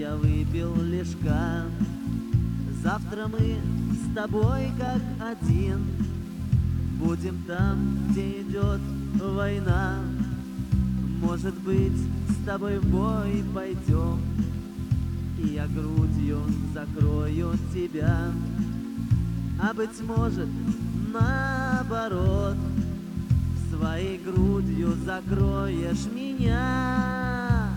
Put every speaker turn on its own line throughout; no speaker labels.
я выпил лишка. Завтра мы с тобой как один будем там, где идет война. Может быть, с тобой в бой пойдем, и я грудью закрою тебя. А быть может, наоборот, своей грудью закроешь меня.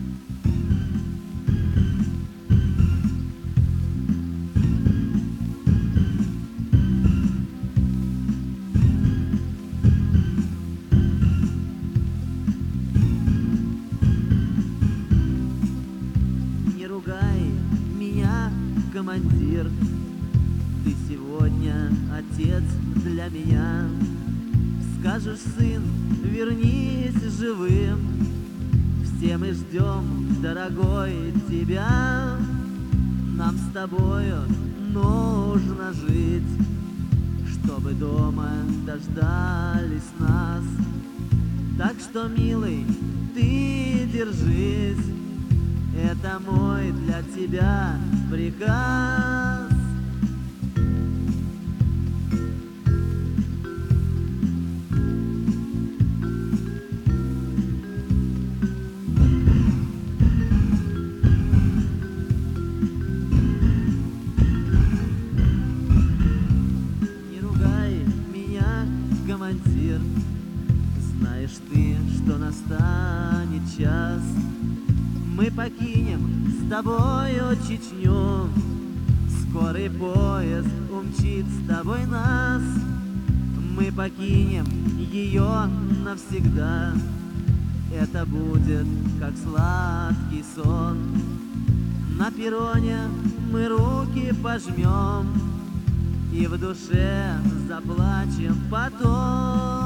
Не ругай меня, командир, ты сегодня отец для меня. Скажешь, сын, вернись живым, все мы ждем, дорогой, тебя. Нам с тобою нужно жить, чтобы дома дождались нас. Так что, милый, ты держись, это мой для тебя приказ. Не ругай меня, командир, знаешь ты, что настанет час. Мы покинем с тобою Чечню, скорый поезд умчит с тобой нас. Мы покинем ее навсегда, это будет как сладкий сон. На перроне мы руки пожмем и в душе заплачем потом.